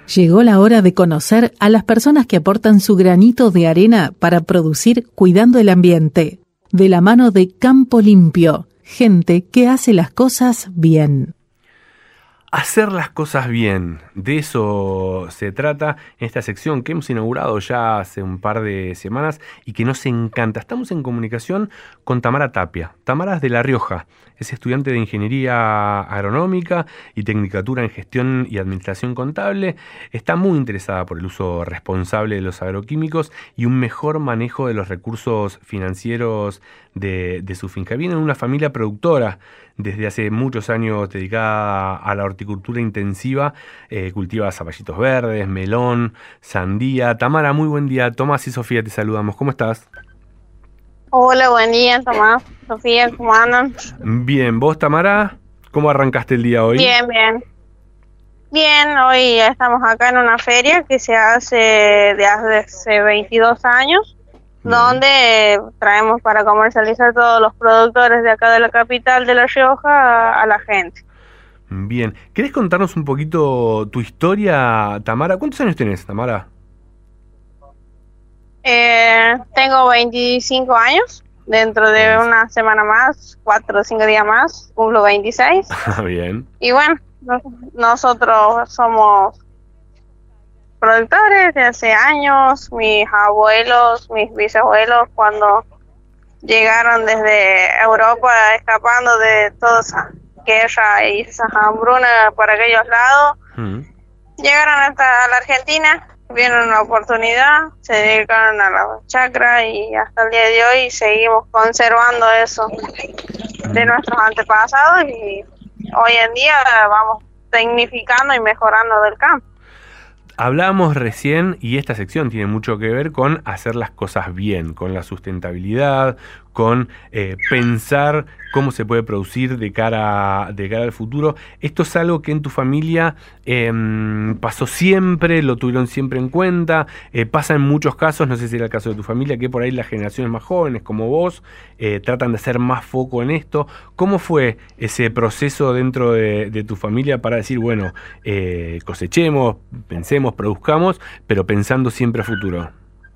Llegó la hora de conocer a las personas que aportan su granito de arena para producir cuidando el ambiente. De la mano de Campo Limpio, gente que hace las cosas bien. Hacer las cosas bien, de eso se trata en esta sección que hemos inaugurado ya hace un par de semanas y que nos encanta. Estamos en comunicación con Tamara Tapia. Tamara es de La Rioja, es estudiante de Ingeniería Agronómica y Tecnicatura en Gestión y Administración Contable. Está muy interesada por el uso responsable de los agroquímicos y un mejor manejo de los recursos financieros de su finca. Viene de una familia productora desde hace muchos años dedicada a la horticultura intensiva, cultiva zapallitos verdes, melón, sandía. Tamara, muy buen día. Tomás y Sofía, te saludamos. ¿Cómo estás? Hola, buen día, Tomás, Sofía, ¿cómo andan? Bien, ¿vos, Tamara? ¿Cómo arrancaste el día hoy? Bien, bien. Bien, hoy estamos acá en una feria que se hace de hace 22 años, donde traemos para comercializar todos los productores de acá de la capital de La Rioja a la gente. Bien, ¿querés contarnos un poquito tu historia, Tamara? ¿Cuántos años tenés, Tamara? Tengo 25 años, dentro de una semana más, 4 o 5 días más, cumplo 26. Bien. Y bueno, nosotros somos productores de hace años. Mis abuelos, mis bisabuelos, cuando llegaron desde Europa escapando de toda esa guerra y esas hambrunas por aquellos lados, llegaron hasta la Argentina, vieron una oportunidad, se dedicaron a la chacra y hasta el día de hoy seguimos conservando eso de nuestros antepasados y hoy en día vamos tecnificando y mejorando del campo. Hablábamos recién, y esta sección tiene mucho que ver con hacer las cosas bien, con la sustentabilidad, con pensar cómo se puede producir de cara al futuro. Esto es algo que en tu familia pasó siempre, lo tuvieron siempre en cuenta, pasa en muchos casos, no sé si era el caso de tu familia, que por ahí las generaciones más jóvenes como vos tratan de hacer más foco en esto. ¿Cómo fue ese proceso dentro de tu familia para decir, bueno, cosechemos, pensemos, produzcamos, pero pensando siempre a futuro?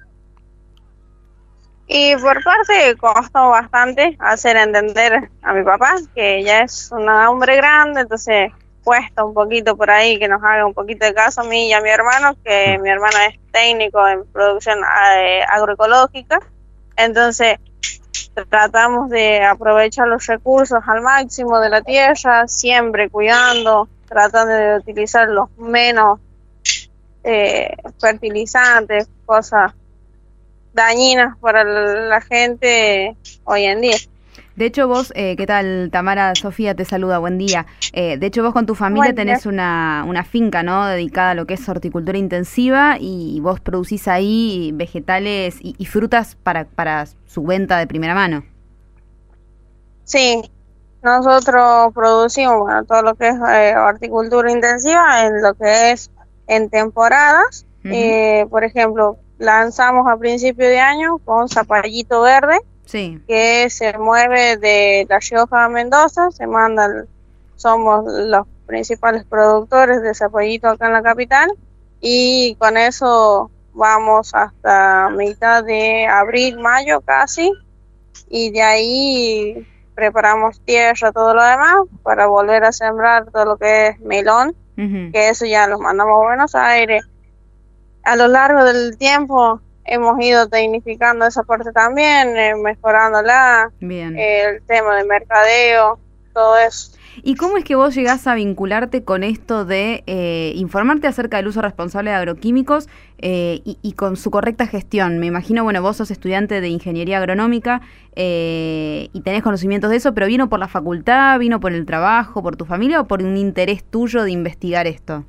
Y por parte costó bastante hacer entender a mi papá, que ya es un hombre grande, entonces cuesta un poquito por ahí que nos haga un poquito de caso a mí y a mi hermano, que mi hermano es técnico en producción agroecológica, entonces tratamos de aprovechar los recursos al máximo de la tierra, siempre cuidando, tratando de utilizar los menos fertilizantes, cosas dañinas para la gente hoy en día. De hecho vos, ¿qué tal? Tamara, Sofía te saluda, buen día. De hecho vos con tu familia tenés una finca, ¿no? Dedicada a lo que es horticultura intensiva y vos producís ahí vegetales y frutas para su venta de primera mano. Sí, nosotros producimos todo lo que es horticultura intensiva en lo que es en temporadas. Por ejemplo, lanzamos a principio de año con zapallito verde, sí, que se mueve de La Rioja a Mendoza, somos los principales productores de zapallito acá en la capital y con eso vamos hasta mitad de abril, mayo casi, y de ahí preparamos tierra, todo lo demás, para volver a sembrar todo lo que es melón, que eso ya lo mandamos a Buenos Aires. A lo largo del tiempo hemos ido tecnificando esa parte también, mejorándola, el tema de mercadeo, todo eso. ¿Y cómo es que vos llegás a vincularte con esto de informarte acerca del uso responsable de agroquímicos y con su correcta gestión? Me imagino, bueno, vos sos estudiante de Ingeniería Agronómica y tenés conocimientos de eso, pero ¿vino por la facultad, vino por el trabajo, por tu familia o por un interés tuyo de investigar esto?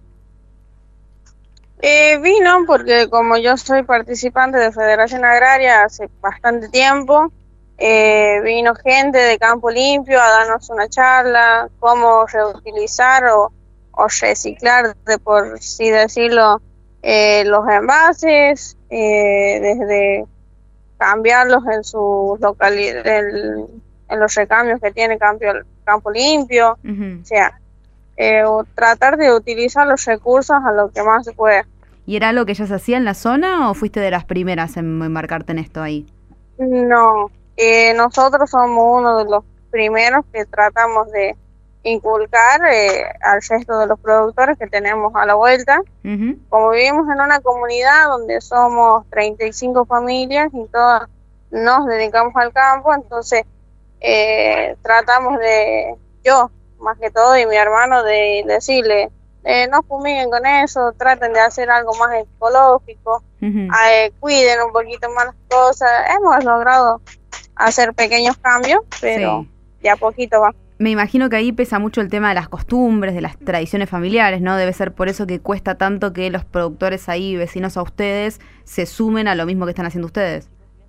Vino porque como yo soy participante de Federación Agraria hace bastante tiempo, vino gente de Campo Limpio a darnos una charla, cómo reutilizar o reciclar, por así decirlo, los envases, desde cambiarlos en sus localidades, en los recambios que tiene Campo Limpio, o sea, tratar de utilizar los recursos a lo que más se puede. ¿Y era algo que ya se hacía en la zona o fuiste de las primeras en embarcarte en esto ahí? No, nosotros somos uno de los primeros que tratamos de inculcar al resto de los productores que tenemos a la vuelta. Uh-huh. Como vivimos en una comunidad donde somos 35 familias y todas nos dedicamos al campo, entonces tratamos de, yo más que todo y mi hermano, de decirle, no fumiguen con eso, traten de hacer algo más ecológico, Uh-huh. Cuiden un poquito más las cosas. Hemos logrado hacer pequeños cambios, pero Sí. de a poquito va. Me imagino que ahí pesa mucho el tema de las costumbres, de las tradiciones familiares, ¿no? Debe ser por eso que cuesta tanto que los productores ahí, vecinos a ustedes, se sumen a lo mismo que están haciendo ustedes.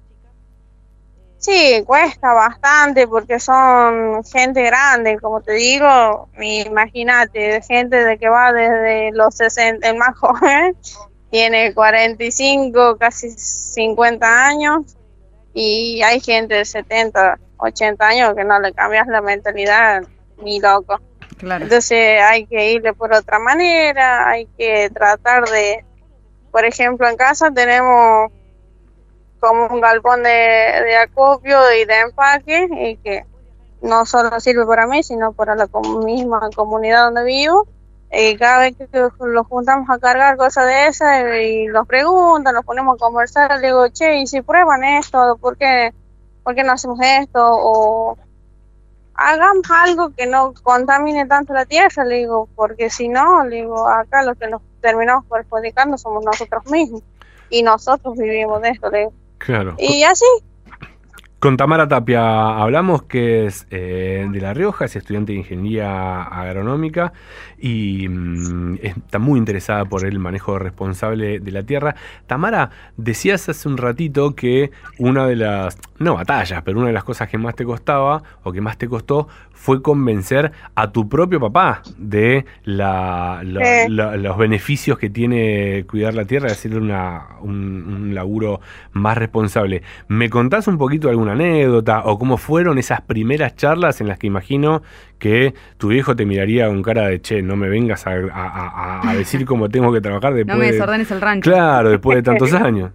Sí, cuesta bastante porque son gente grande, como te digo, imagínate, gente de que va desde los 60, el más joven tiene 45, casi 50 años, y hay gente de 70, 80 años que no le cambias la mentalidad ni loco. Claro. Entonces hay que irle por otra manera, hay que tratar de, por ejemplo, en casa tenemos como un galpón de acopio y de empaque, y que no solo sirve para mí, sino para la misma comunidad donde vivo. Y cada vez que los juntamos a cargar cosas de esas y los preguntan, nos ponemos a conversar, le digo, che, ¿y si prueban esto? ¿Por qué no hacemos esto? O hagamos algo que no contamine tanto la tierra, le digo, porque si no, le digo, acá los que nos terminamos perjudicando somos nosotros mismos. Y nosotros vivimos de esto, le digo. Claro. Y así. Con Tamara Tapia hablamos, que es de La Rioja, es estudiante de Ingeniería Agronómica y está muy interesada por el manejo responsable de la tierra. Tamara, decías hace un ratito que una de las, no batallas, pero una de las cosas que más te costaba o que más te costó fue convencer a tu propio papá de los beneficios que tiene cuidar la tierra, de hacer un laburo más responsable. ¿Me contás un poquito de alguna anécdota o cómo fueron esas primeras charlas en las que imagino que tu viejo te miraría con cara de, che, no me vengas a decir cómo tengo que trabajar después? No me desordenes el rancho. Claro, después de tantos años.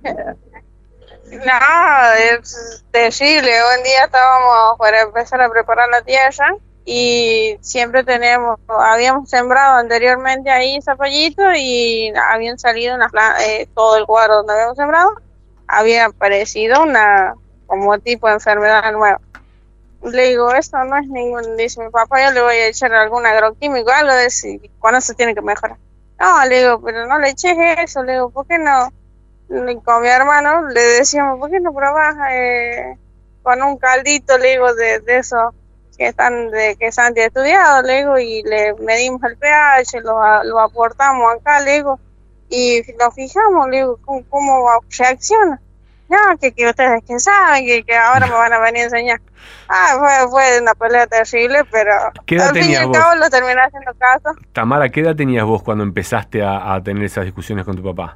No, es terrible. Un día estábamos para empezar a preparar la tierra y siempre habíamos sembrado anteriormente ahí zapallitos y habían salido todo el cuadro donde habíamos sembrado, había aparecido como tipo de enfermedad nueva. Le digo, esto no es ningún, dice mi papá, yo le voy a echar algún agroquímico, algo de eso, cuando se tiene que mejorar. No, le digo, pero no le eches eso, le digo, ¿por qué no? Con mi hermano le decíamos, ¿por qué no probás con un caldito, le digo, de eso que es antiestudiado, le digo, y le medimos el pH, lo aportamos acá, le digo, y nos fijamos, le digo, cómo reacciona. No, que ustedes que saben, que ahora me van a venir a enseñar. Fue una pelea terrible, pero al fin y al cabo lo terminé haciendo caso. Tamara, ¿qué edad tenías vos cuando empezaste a tener esas discusiones con tu papá?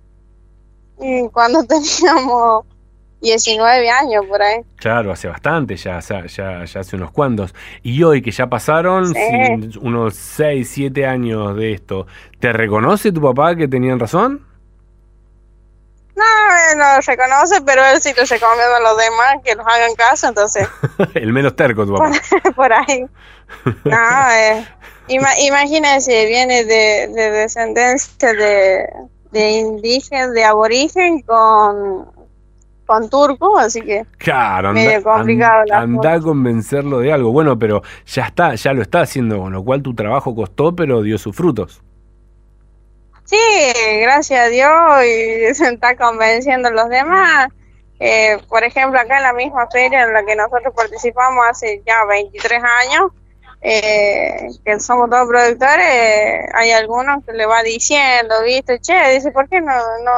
Cuando teníamos 19 años, por ahí. Claro, hace bastante, ya hace unos cuantos. Y hoy que ya pasaron unos 6, 7 años de esto, ¿te reconoce tu papá que tenían razón? No, él no lo reconoce, pero él sí lo recomienda a los demás que nos hagan caso, entonces. El menos terco, tu papá. Por ahí. No, imagínense, viene de descendencia de indígena, de aborigen con turco, así que claro, medio complicado. Anda a convencerlo de algo. Bueno, pero ya lo está haciendo, con lo cual tu trabajo costó, pero dio sus frutos. Sí, gracias a Dios, y se está convenciendo a los demás. Por ejemplo, acá en la misma feria en la que nosotros participamos hace ya 23 años, que somos todos productores, hay algunos que le va diciendo, ¿viste? Che, dice, ¿por qué no?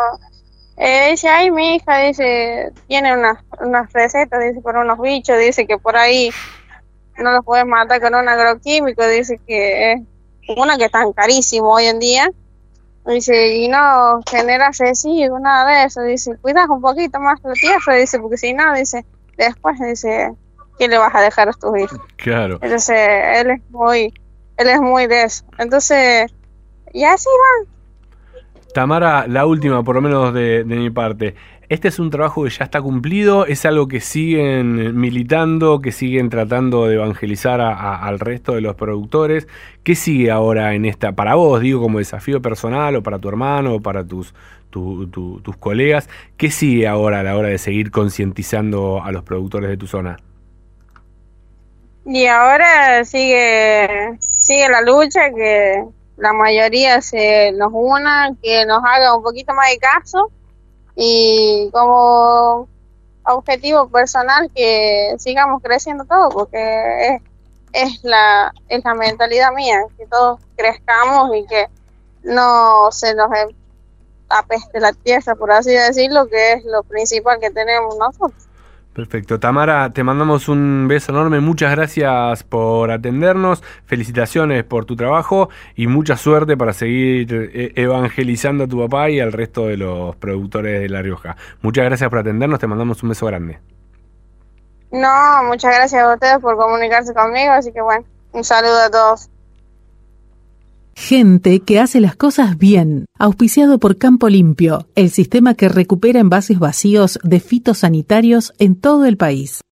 Dice, ay, mi hija, dice, tiene unas recetas, dice, por unos bichos, dice que por ahí no los puedes matar con un agroquímico, dice que es una que están carísimo hoy en día. Dice, y no genera residuos, nada de eso. Dice, cuidas un poquito más la tierra, dice, porque si no, dice, después, dice, ¿qué le vas a dejar a tus hijos? Claro. Entonces, él es muy él es muy de eso. Entonces, y así van. Tamara, la última, por lo menos de mi parte. ¿Este es un trabajo que ya está cumplido? ¿Es algo que siguen militando, que siguen tratando de evangelizar al resto de los productores? ¿Qué sigue ahora en esta, para vos, digo, como desafío personal, o para tu hermano, o para tus colegas? ¿Qué sigue ahora a la hora de seguir concientizando a los productores de tu zona? Y ahora sigue la lucha, que la mayoría se nos una, que nos haga un poquito más de caso, y como objetivo personal que sigamos creciendo todos, porque es la mentalidad mía, que todos crezcamos y que no se nos apeste la tierra, por así decirlo, que es lo principal que tenemos nosotros. Perfecto. Tamara, te mandamos un beso enorme, muchas gracias por atendernos, felicitaciones por tu trabajo y mucha suerte para seguir evangelizando a tu papá y al resto de los productores de La Rioja. Muchas gracias por atendernos, te mandamos un beso grande. No, muchas gracias a ustedes por comunicarse conmigo, así que bueno, un saludo a todos. Gente que hace las cosas bien. Auspiciado por Campo Limpio, el sistema que recupera envases vacíos de fitosanitarios en todo el país.